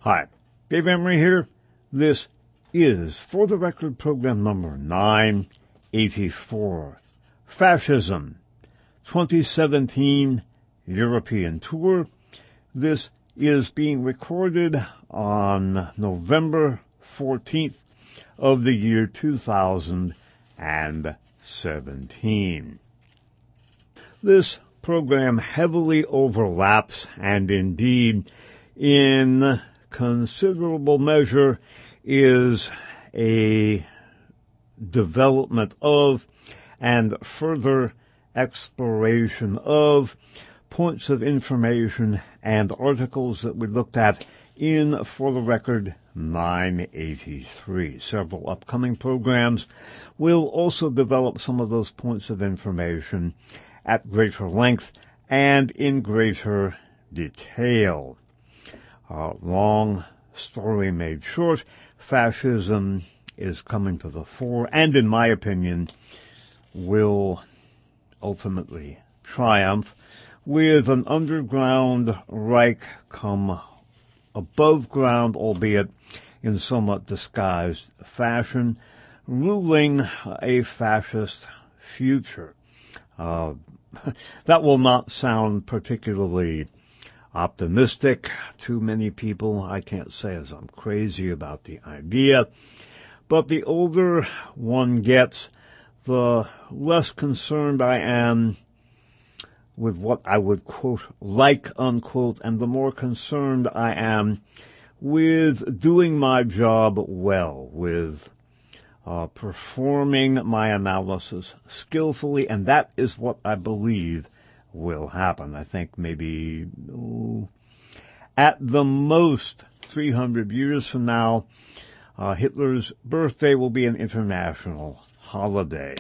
Hi, Dave Emery here. This is For the Record program number 984, Fascism, 2017 European Tour. This is being recorded on November 14th of the year 2017. This program heavily overlaps and indeed in considerable measure is a development of and further exploration of points of information and articles that we looked at in For the Record 983. Several upcoming programs will also develop some of those points of information at greater length and in greater detail. Long story made short, fascism is coming to the fore and, in my opinion, will ultimately triumph with an underground Reich come above ground, albeit in somewhat disguised fashion, ruling a fascist future. That will not sound particularly optimistic to many people. I can't say as I'm crazy about the idea, but the older one gets, the less concerned I am with what I would quote, like, unquote, and the more concerned I am with doing my job well, with performing my analysis skillfully, and that is what I believe will happen. I think maybe at the most 300 years from now, Hitler's birthday will be an international holiday.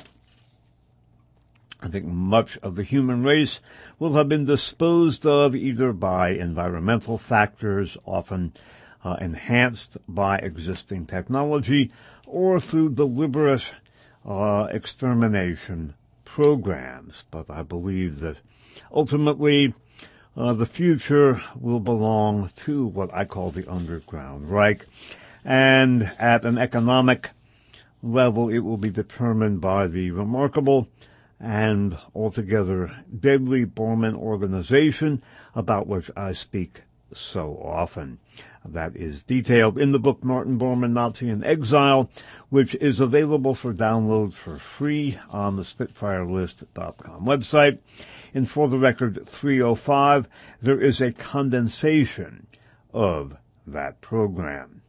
I think much of the human race will have been disposed of either by environmental factors, often enhanced by existing technology, or through deliberate extermination programs. But I believe that ultimately the future will belong to what I call the underground Reich, and at an economic level it will be determined by the remarkable and altogether deadly Bormann organization about which I speak so often. That is detailed in the book Martin Bormann, Nazi in Exile, which is available for download for free on the SpitfireList.com website. In For the Record 305, there is a condensation of that program.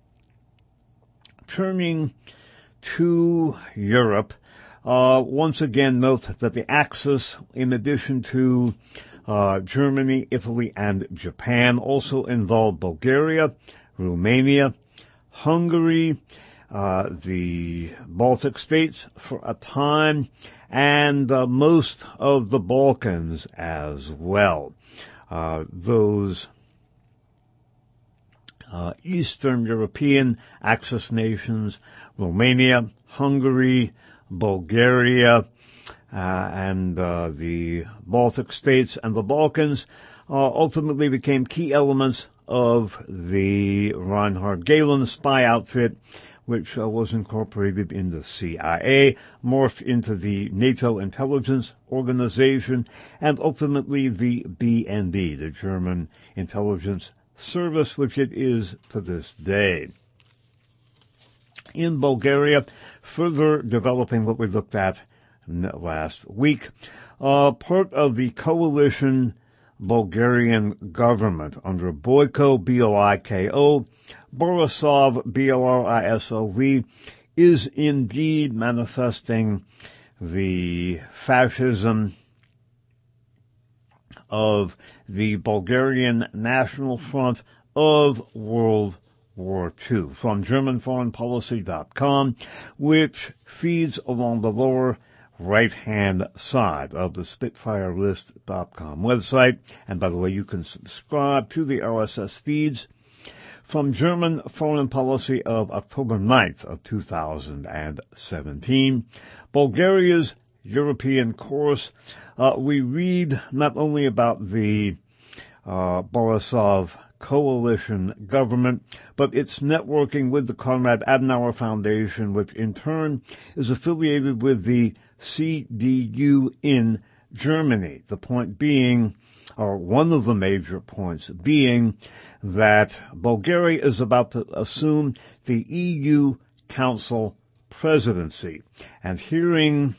Turning to Europe, once again note that the Axis, in addition to Germany, Italy, and Japan, also involved Bulgaria, Romania, Hungary, the Baltic states for a time, and most of the Balkans as well. Those Eastern European Axis nations, Romania, Hungary, Bulgaria, and the Baltic states and the Balkans ultimately became key elements of the Reinhard Gehlen spy outfit, which was incorporated in the CIA, morphed into the NATO intelligence organization, and ultimately the BND, the German intelligence service, which it is to this day. In Bulgaria, further developing what we looked at last week, part of the coalition Bulgarian government under Boyko, B-O-I-K-O, Borisov, B-O-R-I-S-O-V, is indeed manifesting the fascism of the Bulgarian National Front of World War II. From GermanForeignPolicy.com, which feeds along the lower right-hand side of the SpitfireList.com website. And by the way, you can subscribe to the RSS feeds from German Foreign Policy of October 9th of 2017. Bulgaria's European course. We read not only about the Borisov coalition government, but it's networking with the Konrad Adenauer Foundation, which in turn is affiliated with the CDU in Germany. The point being, or one of the major points being, that Bulgaria is about to assume the EU Council presidency. And hearing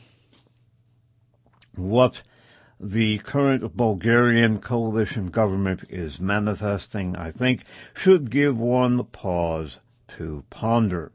what the current Bulgarian coalition government is manifesting, I think, should give one pause to ponder.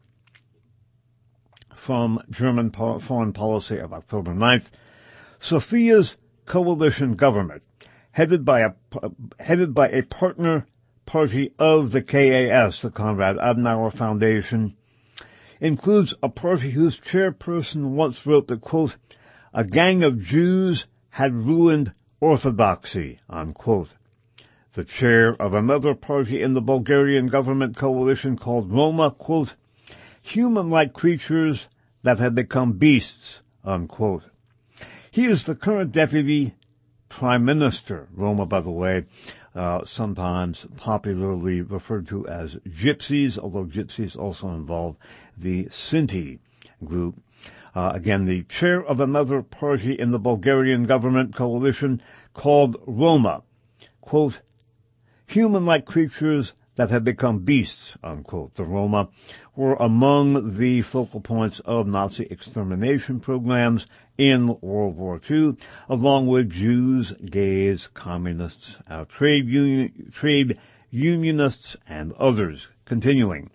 From German Foreign Policy of October 9th, Sophia's coalition government, headed by a partner party of the KAS, the Konrad Adenauer Foundation, includes a party whose chairperson once wrote that, quote, "A gang of Jews had ruined orthodoxy," unquote. The chair of another party in the Bulgarian government coalition called Roma, quote, "human-like creatures that had become beasts," unquote. He is the current deputy prime minister. Roma, by the way, sometimes popularly referred to as gypsies, although gypsies also involve the Sinti group. Again, the chair of another party in the Bulgarian government coalition called Roma, quote, "human-like creatures that have become beasts," unquote. The Roma were among the focal points of Nazi extermination programs in World War II, along with Jews, gays, communists, trade unionists, and others. Continuing.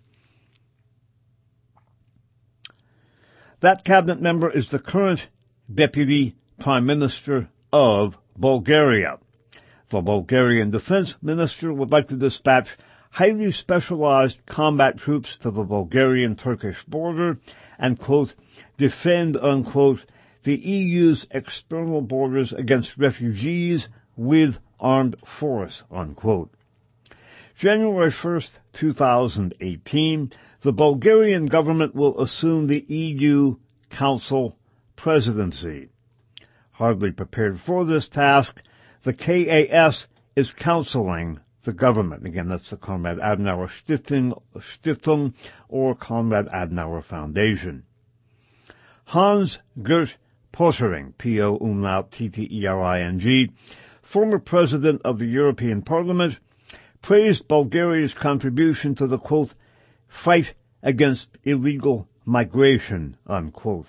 That cabinet member is the current deputy prime minister of Bulgaria. The Bulgarian defense minister would like to dispatch highly specialized combat troops to the Bulgarian-Turkish border and, quote, "defend," unquote, the EU's external borders against refugees with armed force, unquote. January 1st, 2018, the Bulgarian government will assume the EU Council presidency. Hardly prepared for this task, the KAS is counseling the government. Again, that's the Konrad Adenauer Stiftung or Konrad Adenauer Foundation. Hans-Gert Pöttering, P-O-T-T-E-R-I-N-G, former president of the European Parliament, praised Bulgaria's contribution to the, quote, "fight against illegal migration," unquote.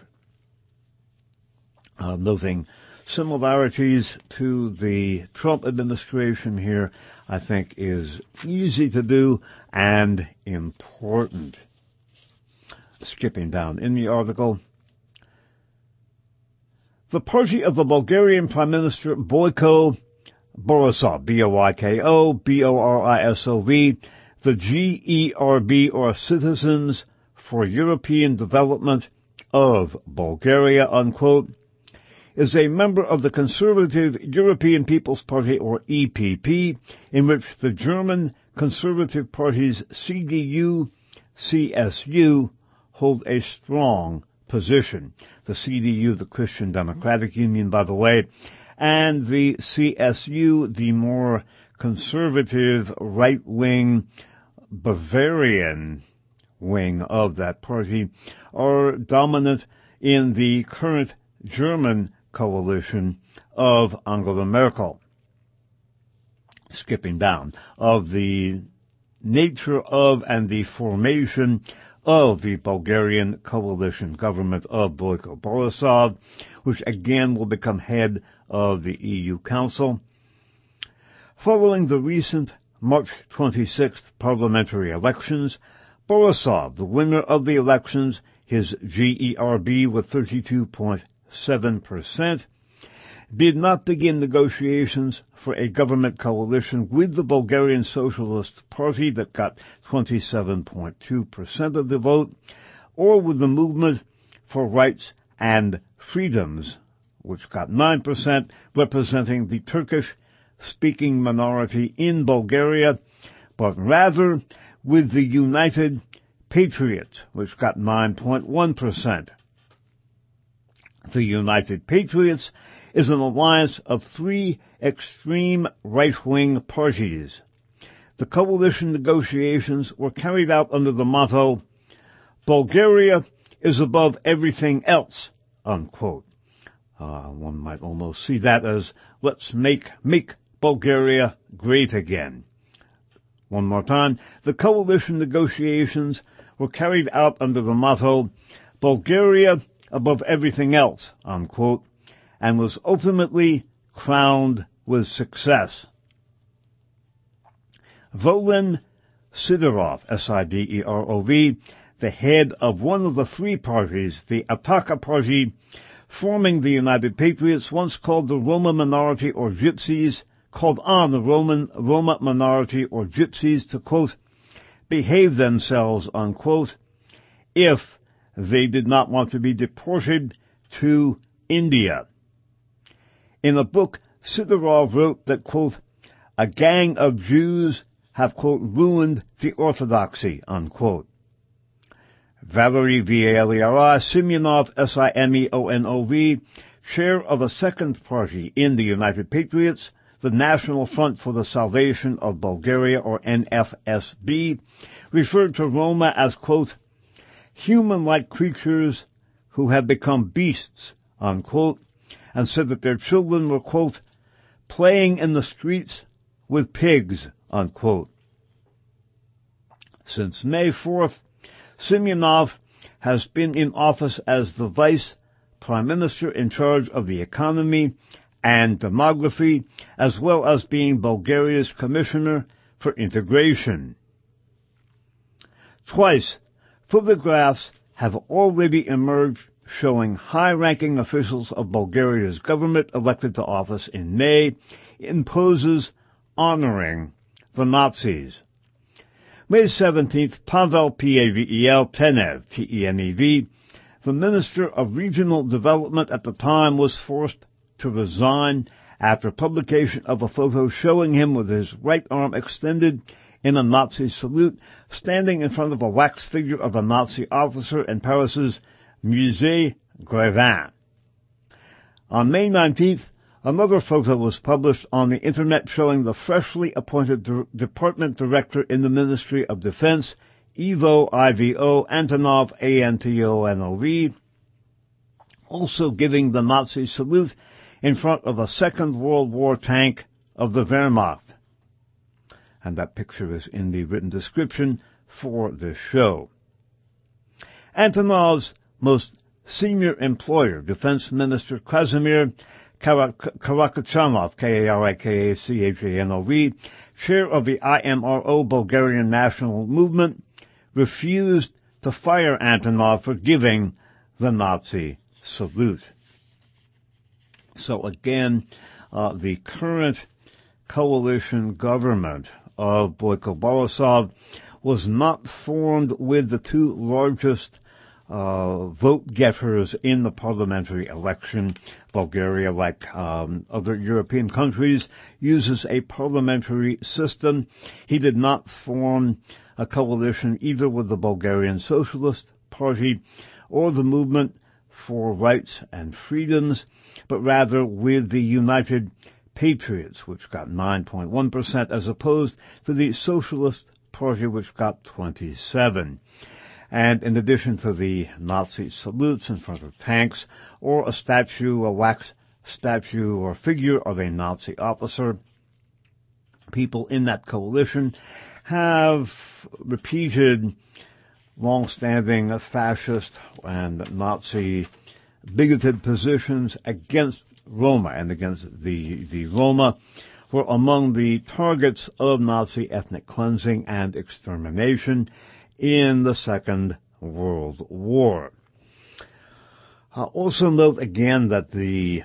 Noting similarities to the Trump administration here, I think is easy to do and important. Skipping down in the article, the party of the Bulgarian Prime Minister Boyko Borisov, B-O-Y-K-O, B-O-R-I-S-O-V, the GERB, or Citizens for European Development of Bulgaria, unquote, is a member of the Conservative European People's Party, or EPP, in which the German Conservative Parties CDU, CSU hold a strong position. The CDU, the Christian Democratic Union, by the way, and the CSU, the more conservative, right-wing, Bavarian wing of that party, are dominant in the current German coalition of Angela Merkel. Skipping down, of the nature of and the formation of the Bulgarian coalition government of Boyko Borisov, which again will become head of the EU Council. Following the recent March 26th parliamentary elections, Borisov, the winner of the elections, his GERB with 32.7%, did not begin negotiations for a government coalition with the Bulgarian Socialist Party that got 27.2% of the vote, or with the Movement for Rights and Freedoms, which got 9%, representing the Turkish-speaking minority in Bulgaria, but rather with the United Patriots, which got 9.1%. The United Patriots is an alliance of three extreme right-wing parties: The coalition negotiations were carried out under the motto, "Bulgaria is above everything else," unquote. One might almost see that as, let's make Bulgaria great again. One more time. The coalition negotiations were carried out under the motto, "Bulgaria above everything else," unquote, and was ultimately crowned with success. Volin Sidorov, Siderov, the head of one of the three parties, the Ataka Party, forming the United Patriots, once called the Roma minority or Gypsies, called on the Roma minority or Gypsies to, quote, behave themselves, unquote, if they did not want to be deported to India. In a book, Sidorov wrote that, quote, a gang of Jews have, quote, ruined the orthodoxy, unquote. Valery Valiara Simonov, Simeonov, chair of a second party in the United Patriots, the National Front for the Salvation of Bulgaria, or NFSB, referred to Roma as, quote, human-like creatures who have become beasts, unquote, and said that their children were, quote, playing in the streets with pigs, unquote. Since May 4th, Simonov has been in office as the Vice Prime Minister in charge of the economy and demography, as well as being Bulgaria's Commissioner for Integration. Twice, photographs have already emerged showing high-ranking officials of Bulgaria's government elected to office in May in poses honoring the Nazis. May 17th, Pavel Tenev, T-E-N-E-V, the Minister of Regional Development at the time, was forced to resign after publication of a photo showing him with his right arm extended in a Nazi salute, standing in front of a wax figure of a Nazi officer in Paris's Musée Grévin. On May 19th, another photo was published on the Internet showing the freshly appointed Department Director in the Ministry of Defense, Ivo Antonov, Antonov, also giving the Nazi salute in front of a Second World War tank of the Wehrmacht. And that picture is in the written description for this show. Antonov's most senior employer, Defense Minister Krasimir Karakachanov, Karikachanov, chair of the IMRO Bulgarian National Movement, refused to fire Antonov for giving the Nazi salute. So again, the current coalition government of Boyko Borisov was not formed with the two largest vote getters in the parliamentary election. Bulgaria, like other European countries, uses a parliamentary system. He did not form a coalition either with the Bulgarian Socialist Party or the Movement for Rights and Freedoms, but rather with the United Patriots, which got 9.1%, as opposed to the Socialist Party, which got 27%. And in addition to the Nazi salutes in front of tanks, or a statue, a wax statue or figure of a Nazi officer, people in that coalition have repeated long-standing fascist and Nazi bigoted positions against Roma, and against the Roma were among the targets of Nazi ethnic cleansing and extermination in the Second World War. Also note again that the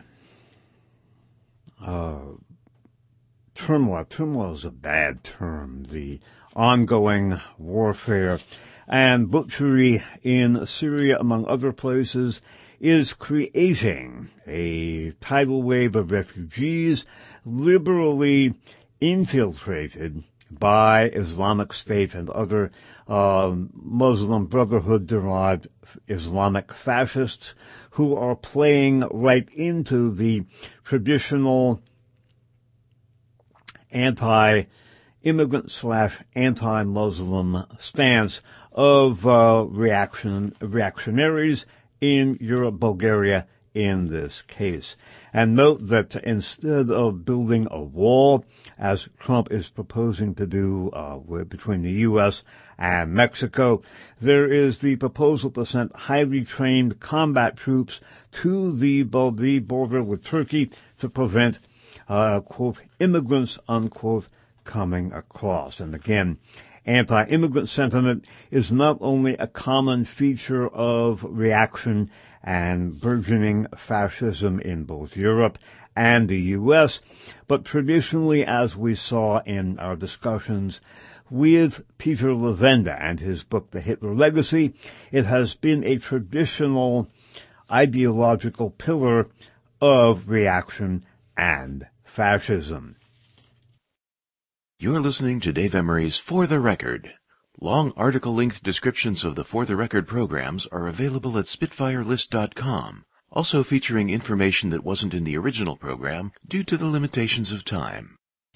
turmoil is a bad term, the ongoing warfare and butchery in Syria, among other places, is creating a tidal wave of refugees liberally infiltrated by Islamic State and other Muslim Brotherhood-derived Islamic fascists who are playing right into the traditional anti-Islamic immigrant/anti-Muslim stance of reactionaries in Europe, Bulgaria, in this case. And note that instead of building a wall, as Trump is proposing to do between the U.S. and Mexico, there is the proposal to send highly trained combat troops to the border with Turkey to prevent, quote, immigrants, unquote, coming across. And again, anti-immigrant sentiment is not only a common feature of reaction and burgeoning fascism in both Europe and the U.S., but traditionally, as we saw in our discussions with Peter Levenda and his book, The Hitler Legacy, it has been a traditional ideological pillar of reaction and fascism. You're listening to Dave Emery's For the Record. Long article-length descriptions of the For the Record programs are available at SpitfireList.com, also featuring information that wasn't in the original program due to the limitations of time.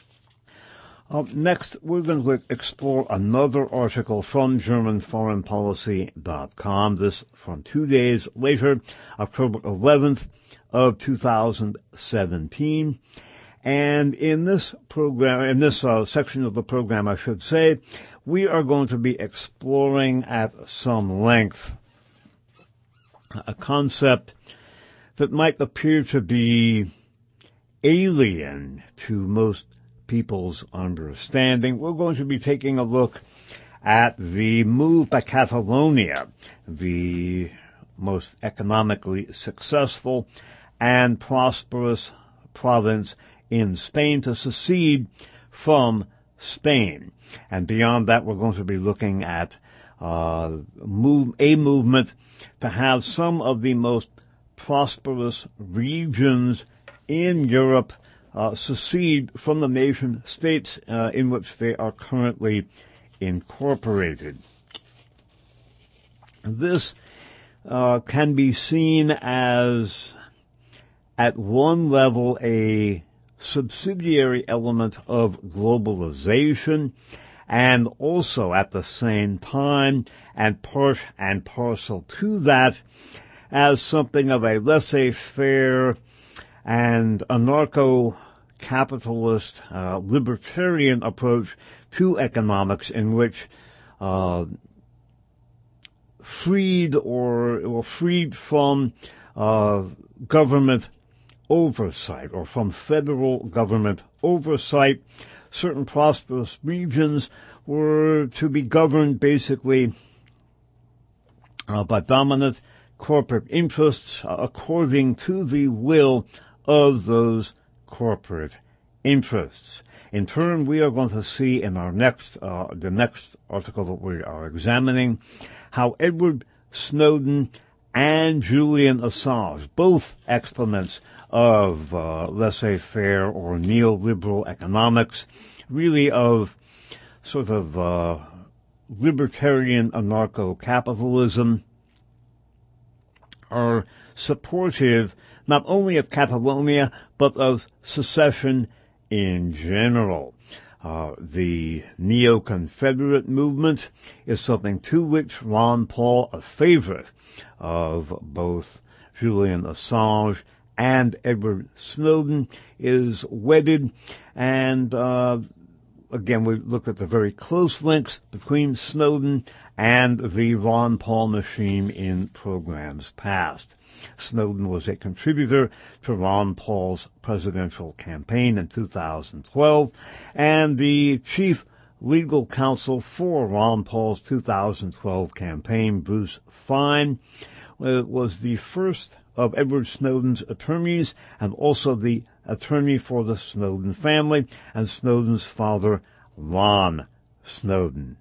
Next, we're going to explore another article from GermanForeignPolicy.com, this from 2 days later, October 11th of 2017. And in this program, in this section of the program, I should say, we are going to be exploring at some length a concept that might appear to be alien to most people's understanding. We're going to be taking a look at the move by Catalonia, the most economically successful and prosperous province in Spain, to secede from Spain. And beyond that, we're going to be looking at a movement to have some of the most prosperous regions in Europe secede from the nation states in which they are currently incorporated. This can be seen as, at one level, a subsidiary element of globalization, and also at the same time, and part and parcel to that, as something of a laissez-faire and anarcho-capitalist libertarian approach to economics, in which freed from government oversight, or from federal government oversight, certain prosperous regions were to be governed basically by dominant corporate interests according to the will of those corporate interests. In turn, we are going to see in our the next article that we are examining, how Edward Snowden and Julian Assange, both exponents of laissez-faire or neoliberal economics, really of sort of libertarian anarcho-capitalism, are supportive not only of Catalonia, but of secession in general. The neo-Confederate movement is something to which Ron Paul, a favorite of both Julian Assange and Edward Snowden, is wedded. And again, we look at the very close links between Snowden and the Ron Paul machine in programs past. Snowden was a contributor to Ron Paul's presidential campaign in 2012, and the chief legal counsel for Ron Paul's 2012 campaign, Bruce Fein, was the first of Edward Snowden's attorneys, and also the attorney for the Snowden family and Snowden's father, Ron Snowden.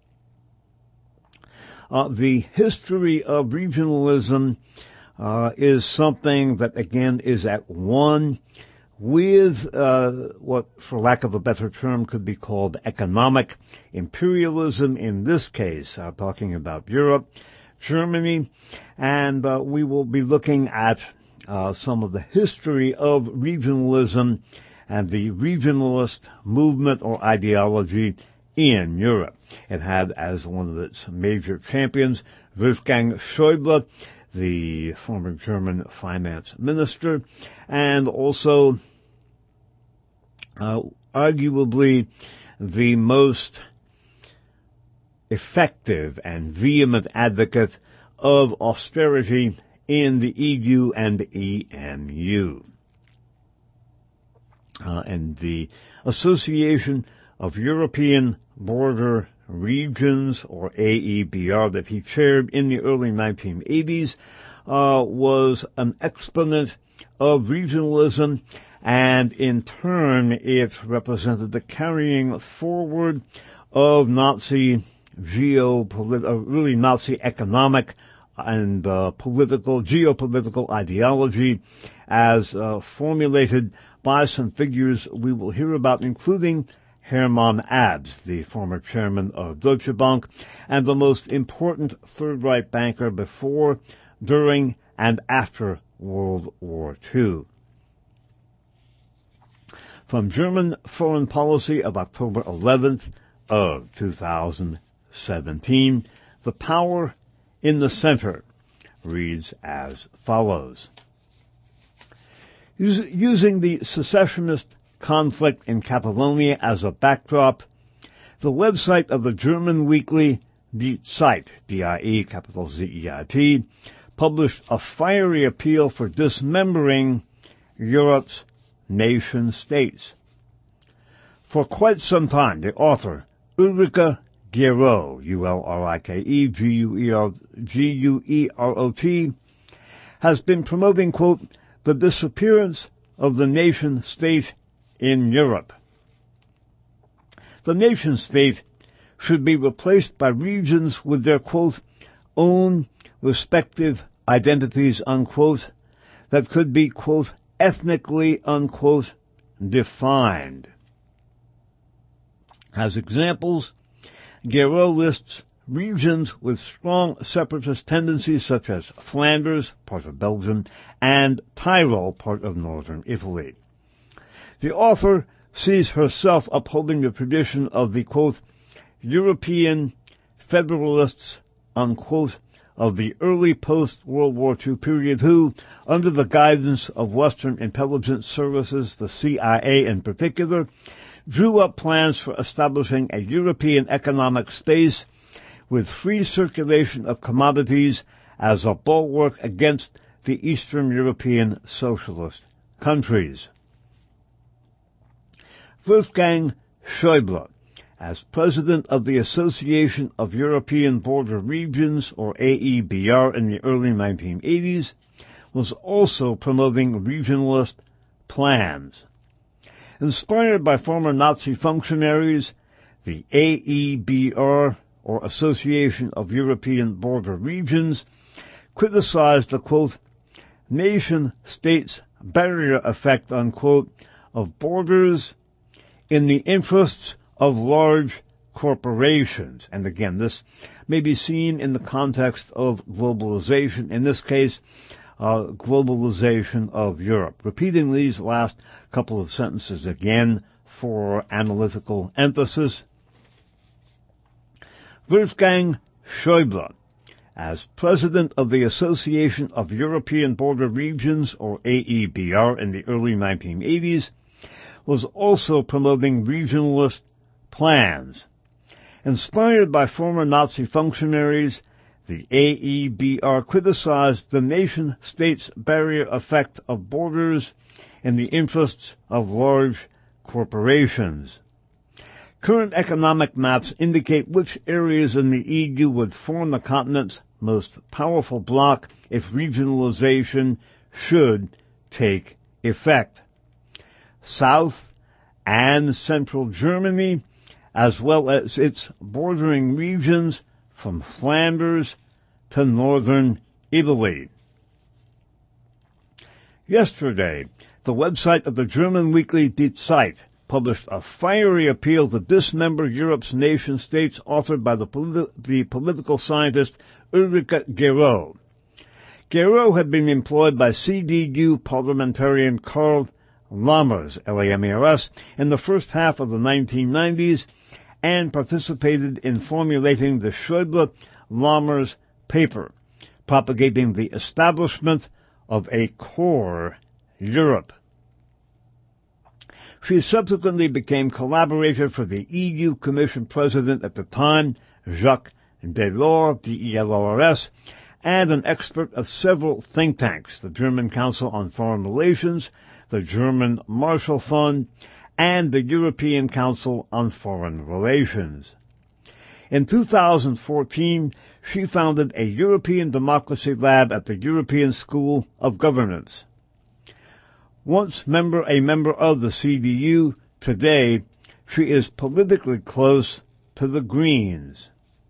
The history of regionalism is something that, again, is at one with what, for lack of a better term, could be called economic imperialism, in this case, talking about Europe, Germany, and we will be looking at some of the history of regionalism and the regionalist movement or ideology in Europe. It had as one of its major champions Wolfgang Schäuble, the former German finance minister, and also arguably the most effective and vehement advocate of austerity in the EU and EMU. And the Association of European Border Regions, or AEBR, that he chaired in the early 1980s, was an exponent of regionalism, and in turn it represented the carrying forward of Nazi Nazi economic and geopolitical ideology as formulated by some figures we will hear about, including Hermann Abs, the former chairman of Deutsche Bank and the most important Third Reich banker before, during, and after World War II. From German Foreign Policy of October 11th of 2017, The Power in the Center reads as follows. Using the secessionist conflict in Catalonia as a backdrop, the website of the German weekly Die Zeit, D-I-E, capital Z-E-I-T, published a fiery appeal for dismembering Europe's nation-states. For quite some time, the author, Ulrike Guérot, U-L-R-I-K-E, G-U-E-R-O-T, has been promoting, quote, the disappearance of the nation-state in Europe. The nation-state should be replaced by regions with their, quote, own respective identities, unquote, that could be, quote, ethnically, unquote, defined. As examples, Guérot lists regions with strong separatist tendencies such as Flanders, part of Belgium, and Tyrol, part of northern Italy. The author sees herself upholding the tradition of the, quote, European federalists, unquote, of the early post-World War II period who, under the guidance of Western intelligence services, the CIA in particular, drew up plans for establishing a European economic space with free circulation of commodities as a bulwark against the Eastern European socialist countries. Wolfgang Schäuble, as president of the Association of European Border Regions, or AEBR, in the early 1980s, was also promoting regionalist plans. Inspired by former Nazi functionaries, the AEBR, or Association of European Border Regions, criticized the, quote, nation-states barrier effect, unquote, of borders in the interests of large corporations. And again, this may be seen in the context of globalization, in this case, globalization of Europe. Repeating these last couple of sentences again for analytical emphasis. Wolfgang Schäuble, as president of the Association of European Border Regions, or AEBR, in the early 1980s, was also promoting regionalist plans. Inspired by former Nazi functionaries, the AEBR criticized the nation-state's barrier effect of borders in the interests of large corporations. Current economic maps indicate which areas in the EU would form the continent's most powerful bloc if regionalization should take effect. South and central Germany, as well as its bordering regions from Flanders to northern Italy. Yesterday, the website of the German weekly Die Zeit published a fiery appeal to dismember Europe's nation-states authored by the political scientist Ulrike Guérot. Guérot had been employed by CDU parliamentarian Karl Lamers, L-A-M-E-R-S, in the first half of the 1990s and participated in formulating the Schäuble-Lamers paper, propagating the establishment of a core Europe. She subsequently became collaborator for the EU Commission President at the time, Jacques Delors, D-E-L-O-R-S, and an expert of several think tanks, the German Council on Foreign Relations, the German Marshall Fund, and the European Council on Foreign Relations. In 2014, she founded a European Democracy Lab at the European School of Governance. Once a member of the CDU, today she is politically close to the Greens.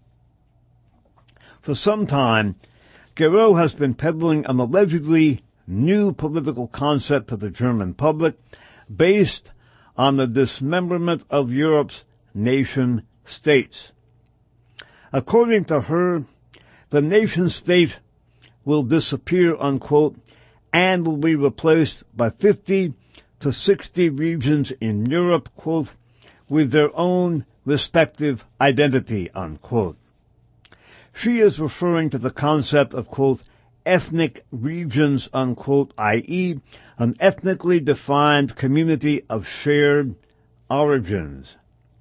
For some time, Guéraud has been peddling an allegedly new political concept to the German public based on the dismemberment of Europe's nation-states. According to her, the nation-state will disappear, unquote, and will be replaced by 50 to 60 regions in Europe, quote, with their own respective identity, unquote. She is referring to the concept of, quote, ethnic regions, unquote, i.e., an ethnically defined community of shared origins.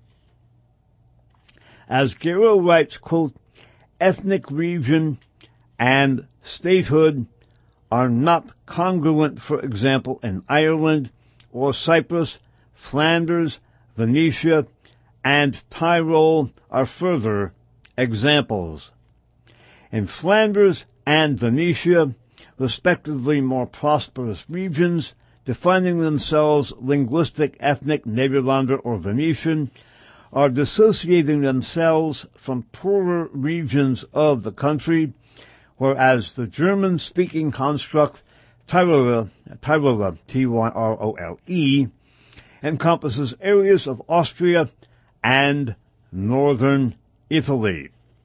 As Guéraud writes, quote, ethnic region and statehood are not congruent, for example, in Ireland or Cyprus, Flanders, Venetia, and Tyrol are further examples. In Flanders and Venetia, respectively more prosperous regions, defining themselves linguistic, ethnic, Nederlander, or Venetian, are dissociating themselves from poorer regions of the country, whereas the German-speaking construct Tyroler, T-Y-R-O-L-E, encompasses areas of Austria and northern Italy.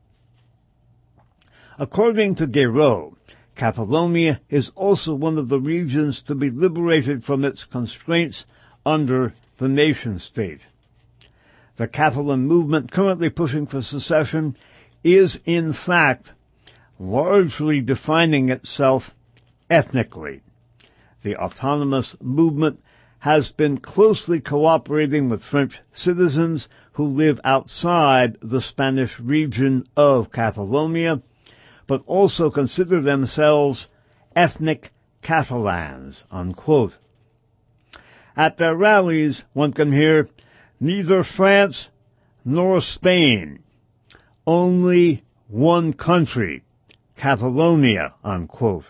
According to Guéraud, Catalonia is also one of the regions to be liberated from its constraints under the nation-state. The Catalan movement currently pushing for secession is, in fact, largely defining itself ethnically. The autonomous movement has been closely cooperating with French citizens who live outside the Spanish region of Catalonia, but also consider themselves ethnic Catalans, unquote. At their rallies, one can hear, neither France nor Spain, only one country, Catalonia, unquote.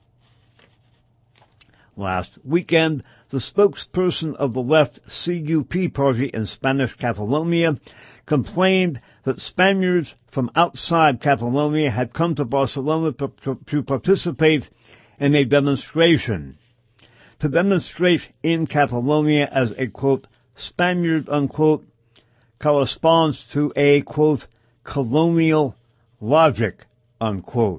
Last weekend, the spokesperson of the left CUP party in Spanish Catalonia complained that Spaniards from outside Catalonia had come to Barcelona to participate in a demonstration. To demonstrate in Catalonia as a, quote, Spaniard, unquote, corresponds to a, quote, colonial logic, unquote.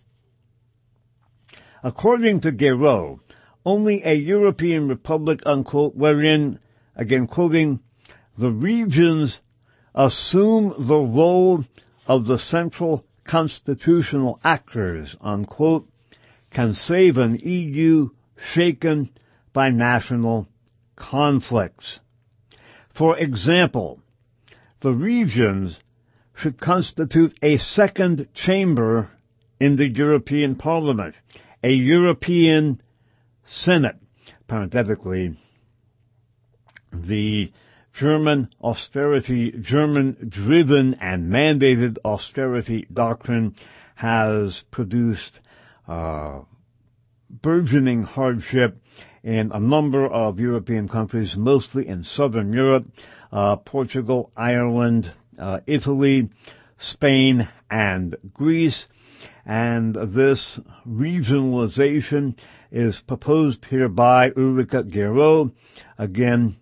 According to Guéraud, only a European republic, unquote, wherein, again quoting, the regions assume the role of the central constitutional actors, unquote, can save an EU shaken by national conflicts. For example, the regions should constitute a second chamber in the European Parliament, a European Senate. Parenthetically, the German-driven and mandated austerity doctrine has produced burgeoning hardship in a number of European countries, mostly in southern Europe, Portugal, Ireland, Italy, Spain, and Greece. And this regionalization is proposed here by Ulrike Guéraud. Again,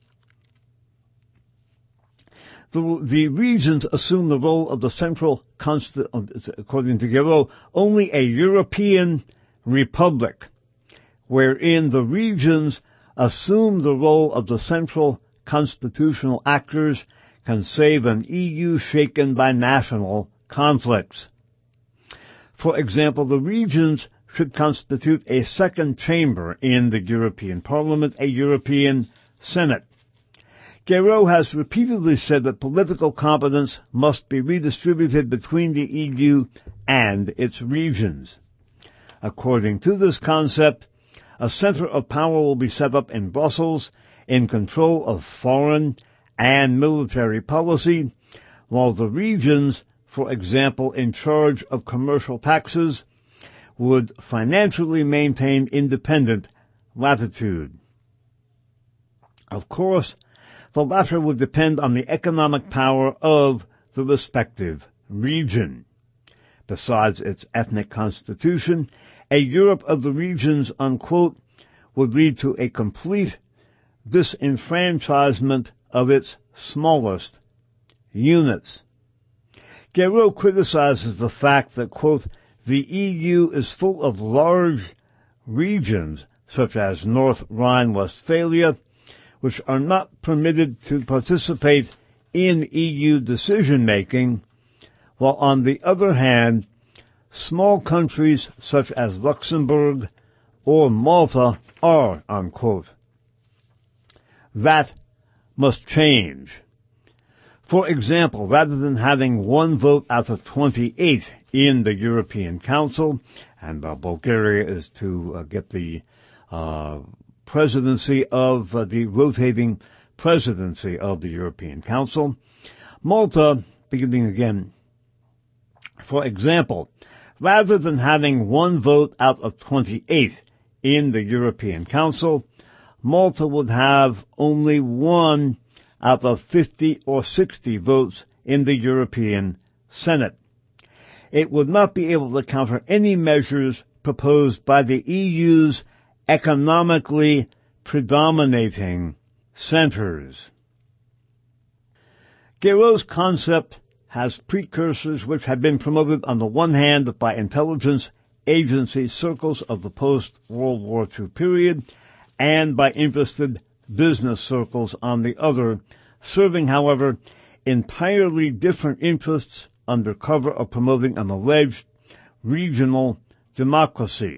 the regions assume the role of the central, according to Guéraud, only a European republic, wherein the regions assume the role of the central constitutional actors can save an EU shaken by national conflicts. For example, the regions should constitute a second chamber in the European Parliament, a European Senate. Guéraud has repeatedly said that political competence must be redistributed between the EU and its regions. According to this concept, a center of power will be set up in Brussels in control of foreign and military policy, while the regions, for example, in charge of commercial taxes, would financially maintain independent latitude. Of course, the latter would depend on the economic power of the respective region. Besides its ethnic constitution, a Europe of the regions, unquote, would lead to a complete disenfranchisement of its smallest units. Guéraud criticizes the fact that, quote, the EU is full of large regions, such as North Rhine-Westphalia, which are not permitted to participate in EU decision-making, while on the other hand, small countries such as Luxembourg or Malta are, unquote. That must change. For example, rather than having one vote out of 28 in the European Council, and Bulgaria is to get the presidency of the rotating presidency of the European Council, Malta, beginning again, for example, rather than having one vote out of 28 in the European Council, Malta would have only one out of 50 or 60 votes in the European Senate. It would not be able to counter any measures proposed by the EU's economically predominating centers. Guéraud's concept has precursors which have been promoted on the one hand by intelligence agency circles of the post-World War II period and by interested business circles on the other, serving, however, entirely different interests under cover of promoting an alleged regional democracy.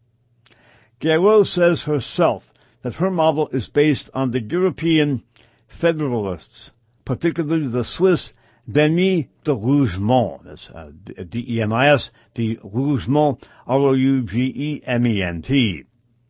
Guéraud says herself that her model is based on the European federalists, particularly the Swiss Denis de Rougemont, that's D-E-N-I-S, de Rougemont, R-O-U-G-E-M-E-N-T.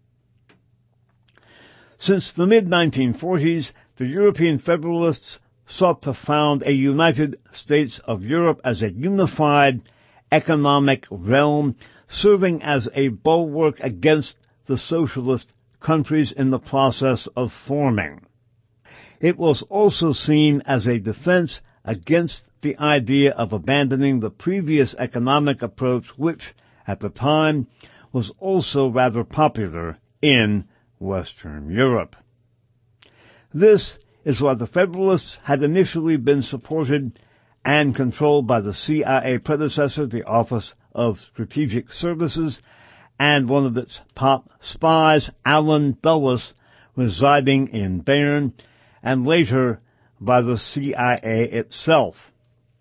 Since the mid-1940s, the European Federalists sought to found a United States of Europe as a unified economic realm, serving as a bulwark against the socialist countries in the process of forming. It was also seen as a defense against the idea of abandoning the previous economic approach, which, at the time, was also rather popular in Western Europe. This is why the Federalists had initially been supported and controlled by the CIA predecessor, the Office of Strategic Services, and one of its top spies, Allen Dulles, residing in Bern, and later by the CIA itself.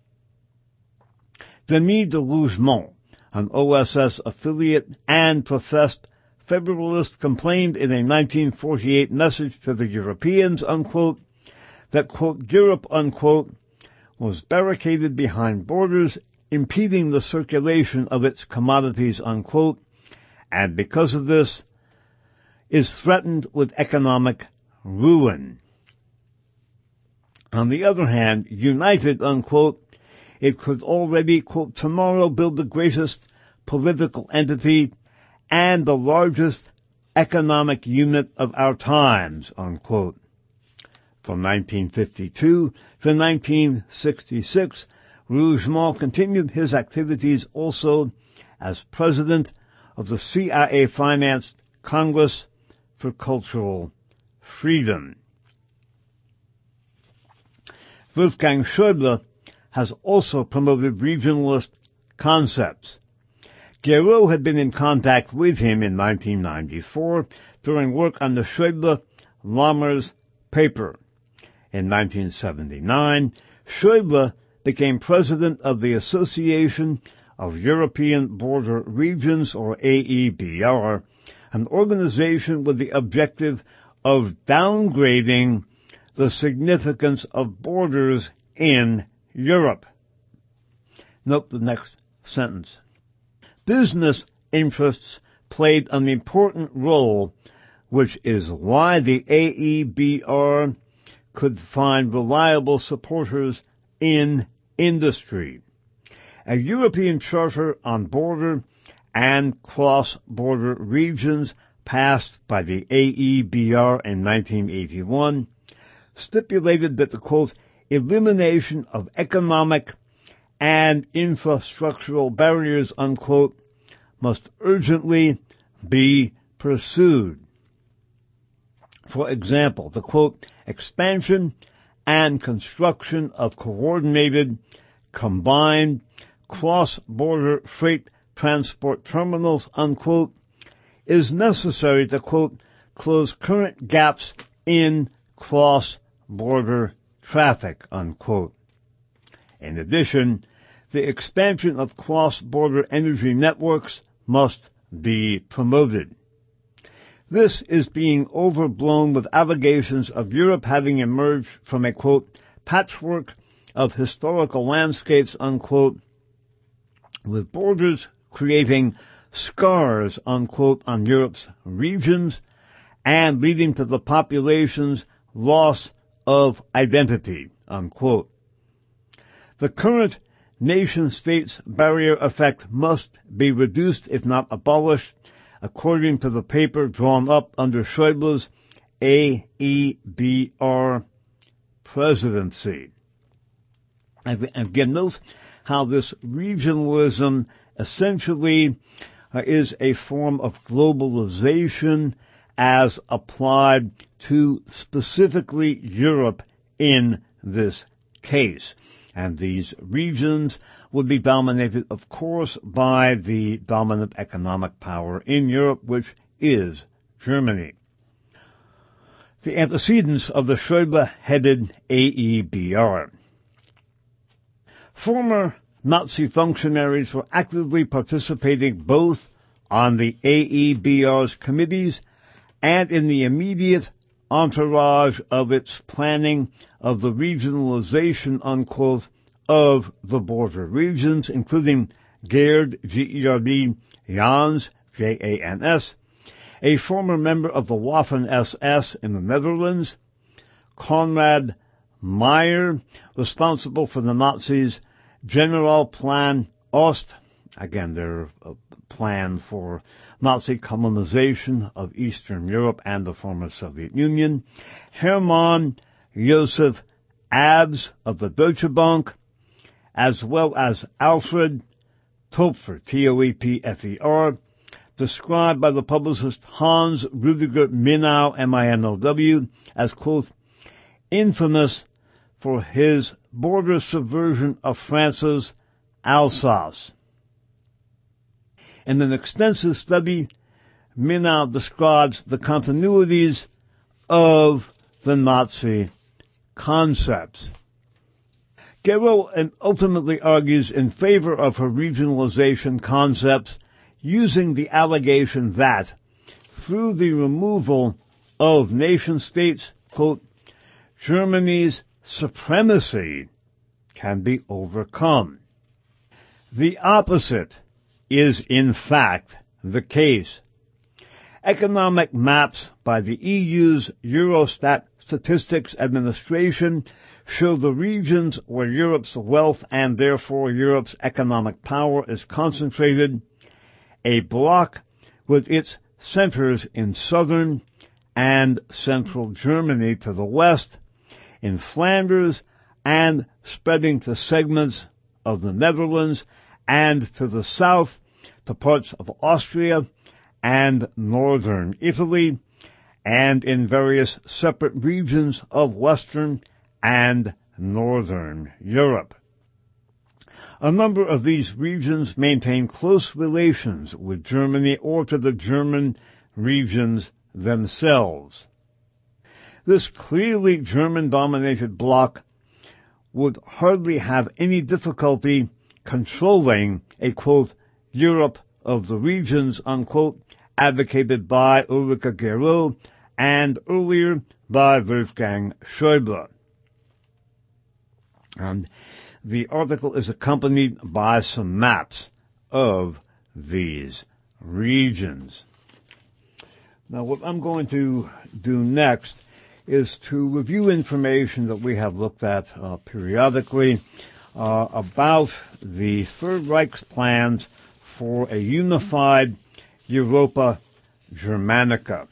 Denis de Rougemont, an OSS affiliate and professed Federalist, complained in a 1948 message to the Europeans, unquote, that, quote, Europe, unquote, was barricaded behind borders, impeding the circulation of its commodities, unquote, and because of this, is threatened with economic ruin. On the other hand, united, unquote, it could already, quote, tomorrow build the greatest political entity and the largest economic unit of our times, unquote. From 1952 to 1966, Rougemont continued his activities also as president of the CIA-financed Congress for Cultural Freedom. Wolfgang Schäuble has also promoted regionalist concepts. Guéraud had been in contact with him in 1994 during work on the Schäuble Lammers paper. In 1979, Schäuble became president of the Association of European Border Regions, or AEBR, an organization with the objective of downgrading the significance of borders in Europe. Note the next sentence. Business interests played an important role, which is why the AEBR could find reliable supporters in industry. A European Charter on Border and Cross-Border Regions passed by the AEBR in 1981 stipulated that the, quote, elimination of economic and infrastructural barriers, unquote, must urgently be pursued. For example, the, quote, expansion and construction of coordinated, combined, cross-border freight transport terminals, unquote, is necessary to, quote, close current gaps in cross-border traffic, unquote. In addition, the expansion of cross-border energy networks must be promoted. This is being overblown with allegations of Europe having emerged from a, quote, patchwork of historical landscapes, unquote, with borders creating scars, unquote, on Europe's regions and leading to the population's loss of identity, unquote. The current nation-states barrier effect must be reduced, if not abolished, according to the paper drawn up under Schäuble's AEBR presidency. Again, note how this regionalism essentially is a form of globalization as applied to specifically Europe in this case. And these regions would be dominated, of course, by the dominant economic power in Europe, which is Germany. The antecedents of the Schäuble-headed AEBR. Former Nazi functionaries were actively participating both on the AEBR's committees and in the immediate entourage of its planning of the regionalization, unquote, of the border regions, including Gerd, G-E-R-D, Jans, J-A-N-S, a former member of the Waffen-SS in the Netherlands, Konrad Meyer, responsible for the Nazis' Generalplan Ost, again, their plan for Nazi colonization of Eastern Europe and the former Soviet Union, Hermann Josef Abs of the Deutsche Bank, as well as Alfred Topfer, T-O-E-P-F-E-R, described by the publicist Hans Rudiger Minow, M-I-N-O-W, as, quote, infamous for his border subversion of France's Alsace. In an extensive study, Minow describes the continuities of the Nazi concepts. Guéraud ultimately argues in favor of her regionalization concepts, using the allegation that, through the removal of nation-states, quote, Germany's supremacy can be overcome. The opposite is in fact the case. Economic maps by the EU's Eurostat Statistics Administration show the regions where Europe's wealth and therefore Europe's economic power is concentrated, a bloc with its centers in southern and central Germany to the west, in Flanders, and spreading to segments of the Netherlands, and to the south to parts of Austria and northern Italy, and in various separate regions of Western and Northern Europe. A number of these regions maintain close relations with Germany or to the German regions themselves. this clearly German-dominated bloc would hardly have any difficulty controlling a, quote, Europe of the regions, unquote, advocated by Ulrike Gero and earlier by Wolfgang Schäuble. And the article is accompanied by some maps of these regions. Now, what I'm going to do next is to review information that we have looked at periodically about the Third Reich's plans for a unified Europa Germanica.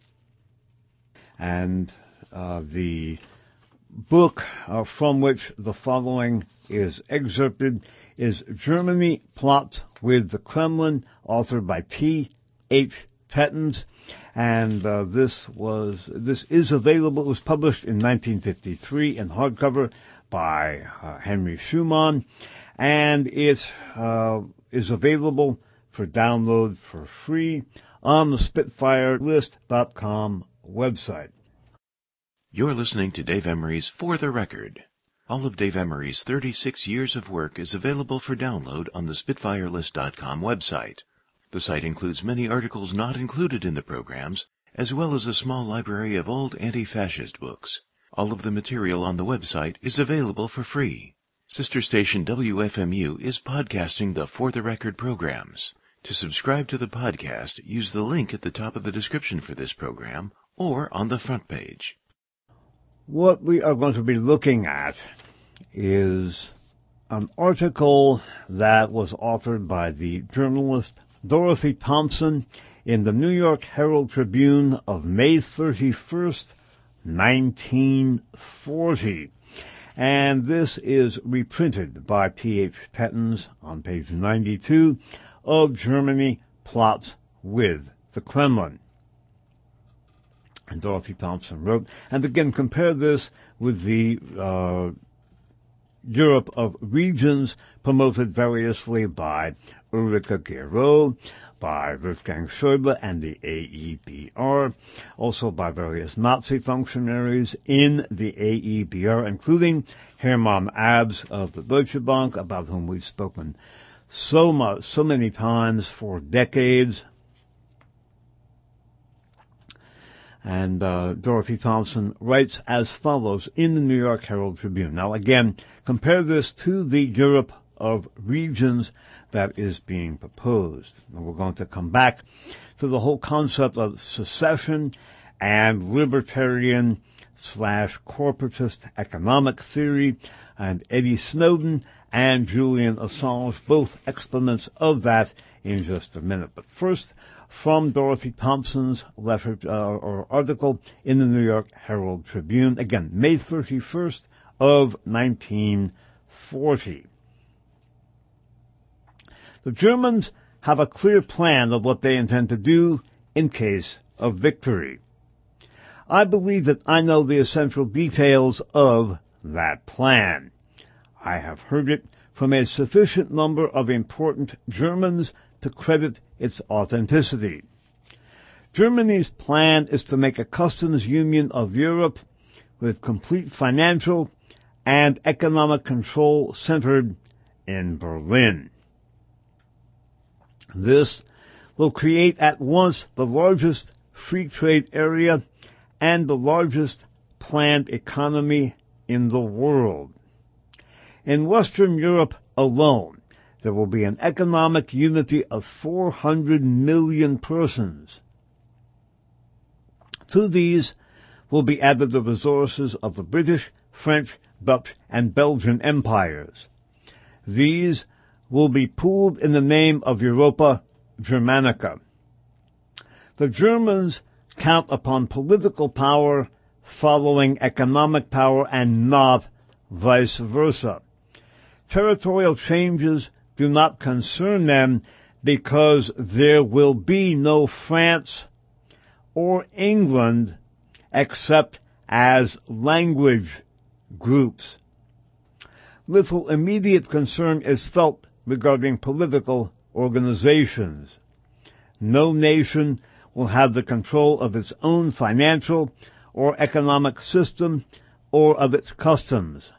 And the book from which the following is excerpted is Germany Plots with the Kremlin, authored by T.H. Pettens. And this is available. It was published in 1953 in hardcover by Henry Schumann, and it is available for download for free on the SpitfireList.com website. You're listening to Dave Emery's For the Record. All of Dave Emery's 36 years of work is available for download on the SpitfireList.com website. The site includes many articles not included in the programs, as well as a small library of old anti-fascist books. All of the material on the website is available for free. Sister station WFMU is podcasting the For the Record programs. To subscribe to the podcast, use the link at the top of the description for this program or on the front page. What we are going to be looking at is an article that was authored by the journalist Dorothy Thompson in the New York Herald Tribune of May 31st, 1940. And this is reprinted by T.H. Pettens on page 92 of Germany Plots with the Kremlin. And Dorothy Thompson wrote, and again, compare this with the Europe of regions promoted variously by Ulrike Gero, by Wolfgang Schäuble and the AEBR, also by various Nazi functionaries in the AEBR, including Hermann Abs of the Deutsche Bank, about whom we've spoken so many times for decades. And Dorothy Thompson writes as follows in the New York Herald Tribune. Now again, compare this to the Europe of regions that is being proposed. And we're going to come back to the whole concept of secession and libertarian/corporatist economic theory, and Eddie Snowden and Julian Assange, both exponents of that, in just a minute. But first, from Dorothy Thompson's letter or article in the New York Herald Tribune, again, May 31st of 1940. The Germans have a clear plan of what they intend to do in case of victory. I believe that I know the essential details of that plan. I have heard it from a sufficient number of important Germans to credit its authenticity. Germany's plan is to make a customs union of Europe with complete financial and economic control centered in Berlin. This will create at once the largest free trade area and the largest planned economy in the world. In Western Europe alone, there will be an economic unity of 400 million persons. To these will be added the resources of the British, French, Dutch, and Belgian empires. These will be pooled in the name of Europa Germanica. The Germans count upon political power following economic power and not vice versa. Territorial changes do not concern them because there will be no France or England except as language groups. Little immediate concern is felt regarding political organizations. No nation will have the control of its own financial or economic system or of its customs.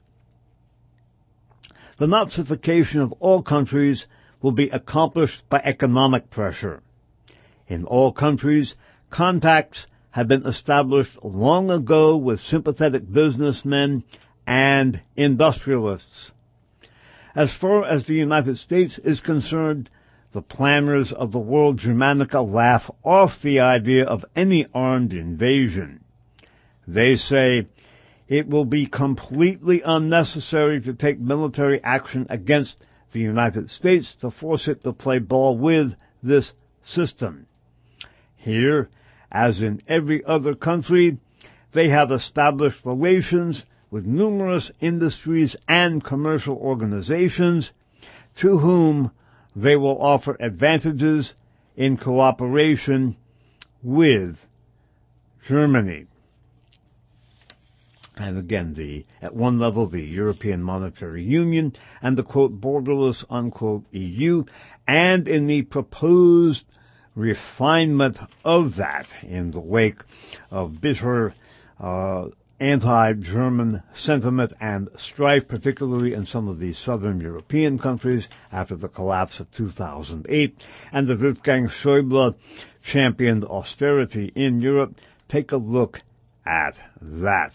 The Nazification of all countries will be accomplished by economic pressure. In all countries, contacts have been established long ago with sympathetic businessmen and industrialists. As far as the United States is concerned, the planners of the World Germanica laugh off the idea of any armed invasion. They say it will be completely unnecessary to take military action against the United States to force it to play ball with this system. Here, as in every other country, they have established relations with numerous industries and commercial organizations to whom they will offer advantages in cooperation with Germany. And again, at one level, the European Monetary Union and the, quote, borderless, unquote, EU, and in the proposed refinement of that in the wake of bitter anti-German sentiment and strife, particularly in some of the southern European countries after the collapse of 2008, and the Wolfgang Schäuble championed austerity in Europe. Take a look at that.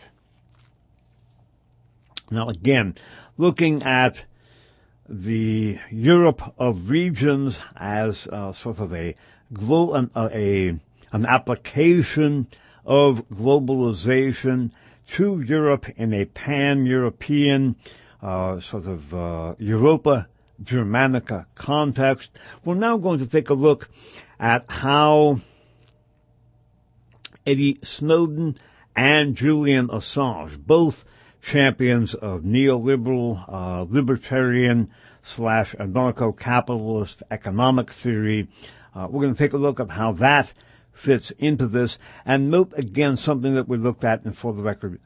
Now again, looking at the Europe of regions as sort of an application of globalization to Europe in a pan-European Europa Germanica context, we're now going to take a look at how Eddie Snowden and Julian Assange, both champions of neoliberal, libertarian / anarcho-capitalist economic theory. We're going to take a look at how that fits into this, and note again something that we looked at in For the Record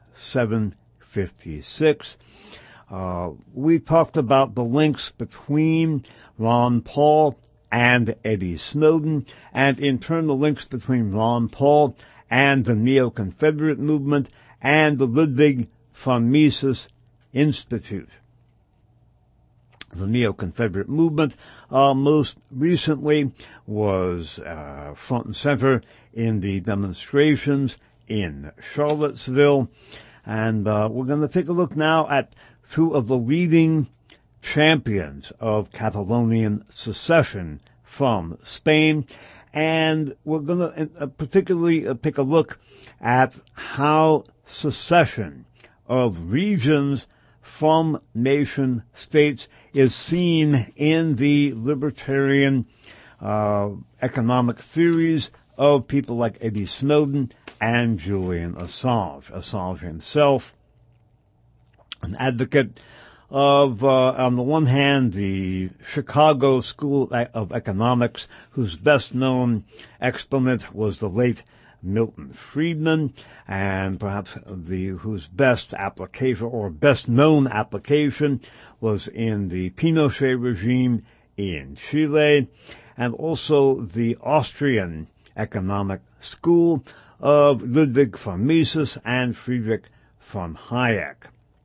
756. We talked about the links between Ron Paul and Eddie Snowden, and in turn the links between Ron Paul and the Neo-Confederate movement and the Ludwig von Mises Institute. The Neo-Confederate movement most recently was front and center in the demonstrations in Charlottesville. And we're going to take a look now at two of the leading champions of Catalonian secession from Spain. And we're going to particularly take a look at how secession of regions from nation states is seen in the libertarian economic theories of people like Eddie Snowden and Julian Assange. Assange himself, an advocate of, on the one hand, the Chicago School of Economics, whose best known exponent was the late Milton Friedman, and perhaps whose best application or best known application was in the Pinochet regime in Chile, and also the Austrian Economic School of Ludwig von Mises and Friedrich von Hayek.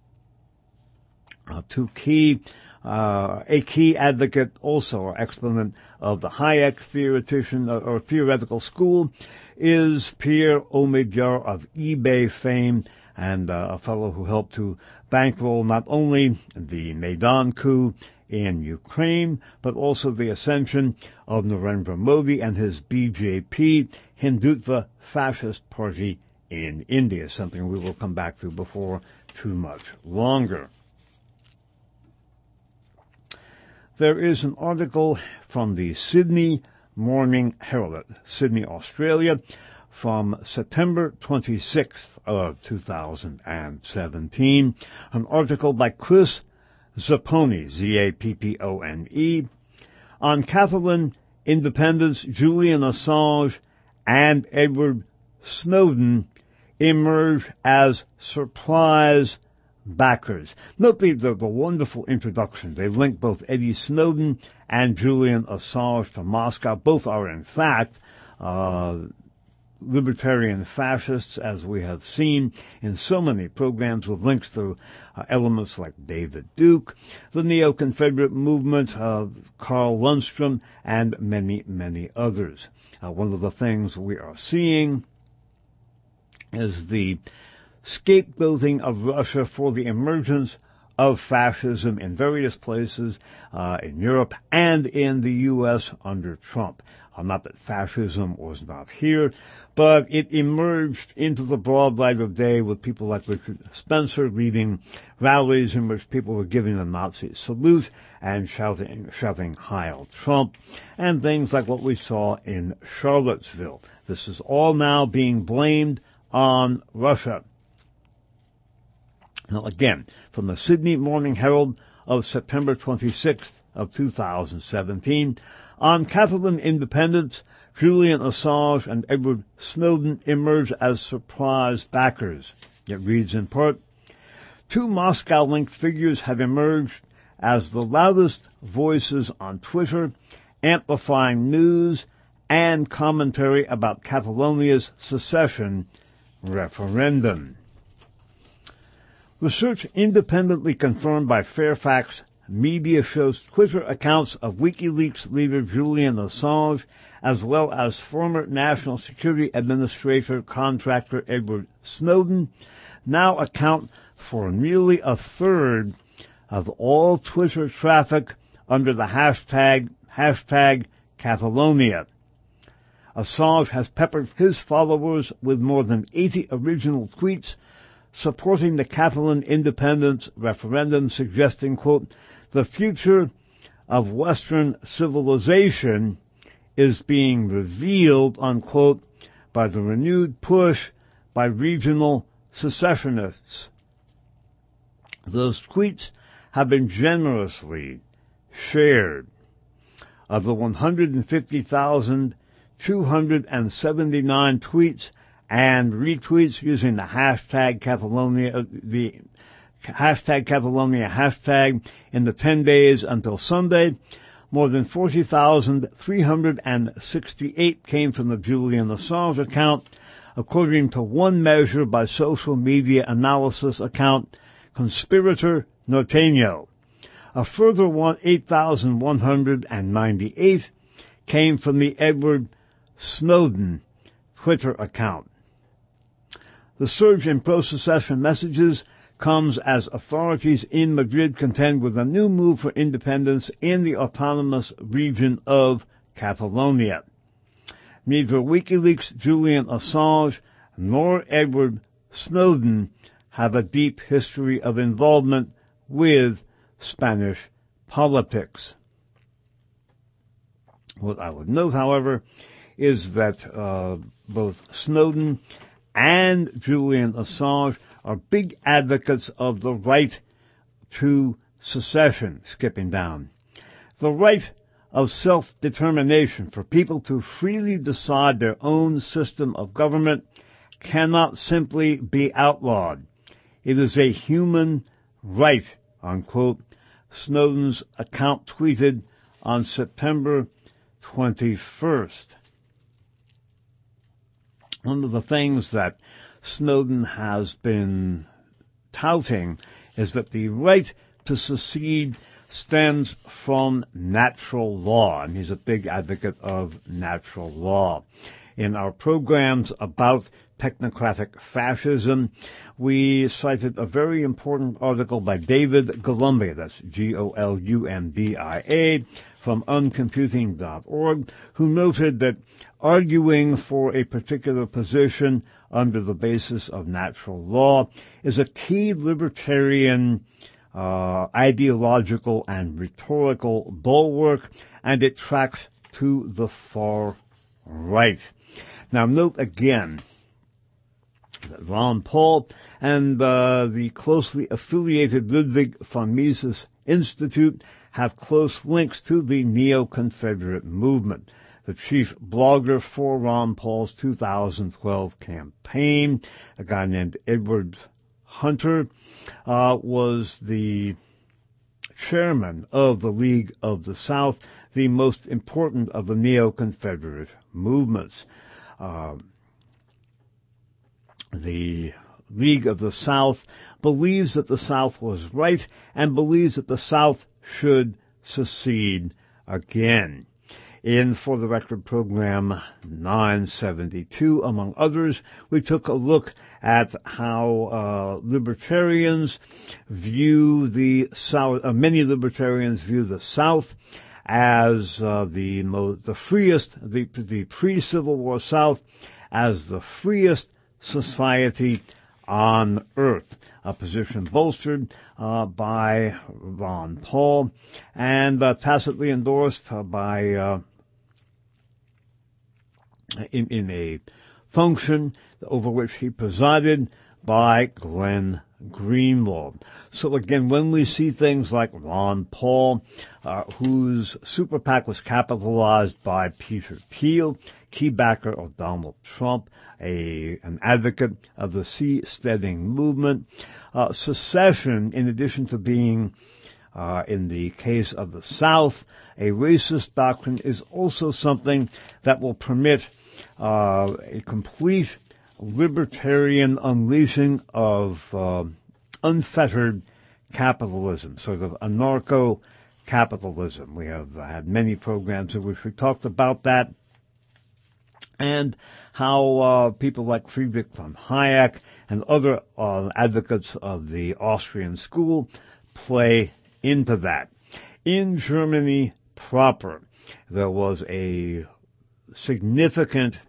A key advocate, also or exponent of the Hayek theoretical school, is Pierre Omidyar of eBay fame, and a fellow who helped to bankroll not only the Maidan coup in Ukraine, but also the ascension of Narendra Modi and his BJP, Hindutva fascist party in India, something we will come back to before too much longer. There is an article from the Sydney Morning Herald, Sydney, Australia, from September 26th of 2017, an article by Chris Zappone, Zappone, on Catalan independence. Julian Assange and Edward Snowden emerge as surprise backers. Note the wonderful introduction. They link both Eddie Snowden and Julian Assange to Moscow. Both are, in fact, libertarian fascists, as we have seen in so many programs with links to elements like David Duke, the Neo-Confederate movement of Carl Lundstrom, and many, many others. One of the things we are seeing is the scapegoating of Russia for the emergence of fascism in various places in Europe and in the U.S. under Trump. Not that fascism was not here, but it emerged into the broad light of day with people like Richard Spencer leading rallies in which people were giving the Nazi salute and shouting Heil Trump, and things like what we saw in Charlottesville. This is all now being blamed on Russia. Now again, from the Sydney Morning Herald of September 26th of 2017, on Catalan independence, Julian Assange and Edward Snowden emerge as surprise backers. It reads in part, two Moscow-linked figures have emerged as the loudest voices on Twitter, amplifying news and commentary about Catalonia's secession referendum. Research independently confirmed by Fairfax Media shows Twitter accounts of WikiLeaks leader Julian Assange, as well as former National Security Administrator contractor Edward Snowden, now account for nearly a third of all Twitter traffic under the hashtag Catalonia. Assange has peppered his followers with more than 80 original tweets supporting the Catalan independence referendum, suggesting, quote, the future of Western civilization is being revealed, unquote, by the renewed push by regional secessionists. Those tweets have been generously shared. Of the 150,279 tweets and retweets using the hashtag Catalonia, the hashtag Catalonia hashtag in the 10 days until Sunday, more than 40,368 came from the Julian Assange account, according to one measure by social media analysis account Conspirator Norteño. A further 8,198 came from the Edward Snowden Twitter account. The surge in pro-secession messages comes as authorities in Madrid contend with a new move for independence in the autonomous region of Catalonia. Neither WikiLeaks' Julian Assange nor Edward Snowden have a deep history of involvement with Spanish politics. What I would note, however, is that both Snowden and Julian Assange are big advocates of the right to secession, skipping down. The right of self-determination for people to freely decide their own system of government cannot simply be outlawed. It is a human right, unquote, Snowden's account tweeted on September 21st. One of the things that Snowden has been touting is that the right to secede stems from natural law, and he's a big advocate of natural law. In our programs about technocratic fascism, we cited a very important article by David Golumbia, that's Golumbia, from uncomputing.org, who noted that arguing for a particular position under the basis of natural law is a key libertarian ideological and rhetorical bulwark, and it tracks to the far right. Now, note again that Ron Paul and the closely affiliated Ludwig von Mises Institute have close links to the Neo-Confederate movement. The chief blogger for Ron Paul's 2012 campaign, a guy named Edward Hunter, was the chairman of the League of the South, the most important of the Neo-Confederate movements. The League of the South believes that the South was right and believes that the South should secede again. In For the Record program 972, among others, we took a look at how libertarians view the South. Many libertarians view the South as the freest, the pre-Civil War South, as the freest society on earth, a position bolstered by Ron Paul and tacitly endorsed by in a function over which he presided by Glenn Greenwald. So again, when we see things like Ron Paul, whose super PAC was capitalized by Peter Thiel, key backer of Donald Trump, an advocate of the seasteading movement, secession, in addition to being, in the case of the South, a racist doctrine, is also something that will permit a complete libertarian unleashing of unfettered capitalism, sort of anarcho-capitalism. We have had many programs in which we talked about that, and how people like Friedrich von Hayek and other advocates of the Austrian school play into that. In Germany proper, there was a significant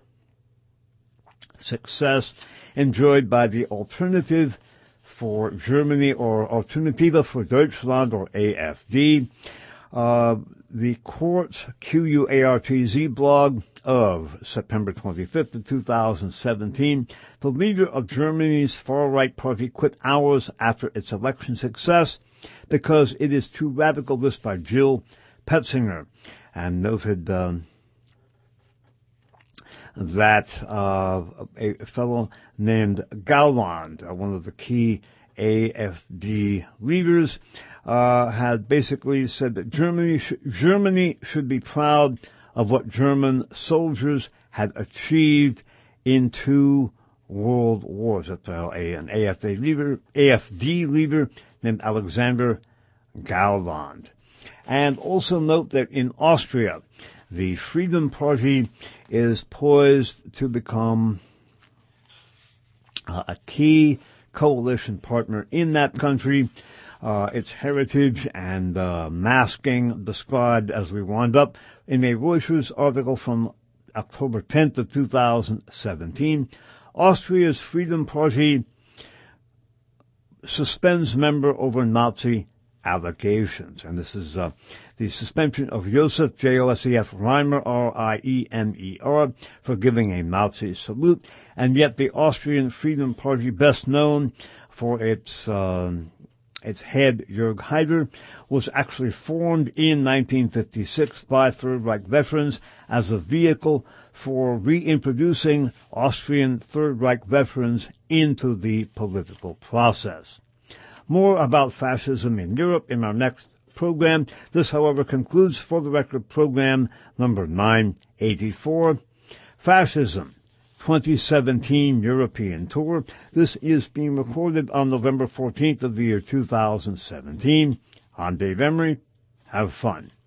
success enjoyed by the Alternative for Germany, or Alternative for Deutschland, or AfD. The Quartz, Q-U-A-R-T-Z blog of September 25th of 2017, the leader of Germany's far-right party quit hours after its election success because it is too radical, this by Jill Petzinger, and noted that a fellow named Gauland, one of the key AfD leaders, had basically said that Germany should be proud of what German soldiers had achieved in 2 world wars. That's an AfD leader named Alexander Gauland. And also note that in Austria, the Freedom Party is poised to become a key coalition partner in that country. Its heritage and masking described as we wind up in a Reuters article from October 10th of 2017. Austria's Freedom Party suspends member over Nazi allegations. And this is the suspension of Josef, J-O-S-E-F, Reimer, R-I-E-M-E-R, for giving a Nazi salute. And yet the Austrian Freedom Party, best known for its head, Jörg Haider, was actually formed in 1956 by Third Reich veterans as a vehicle for reintroducing Austrian Third Reich veterans into the political process. More about fascism in Europe in our next program. This, however, concludes For the Record program number 984, Fascism 2017 European Tour. This is being recorded on November 14th of the year 2017. I'm Dave Emery. Have fun.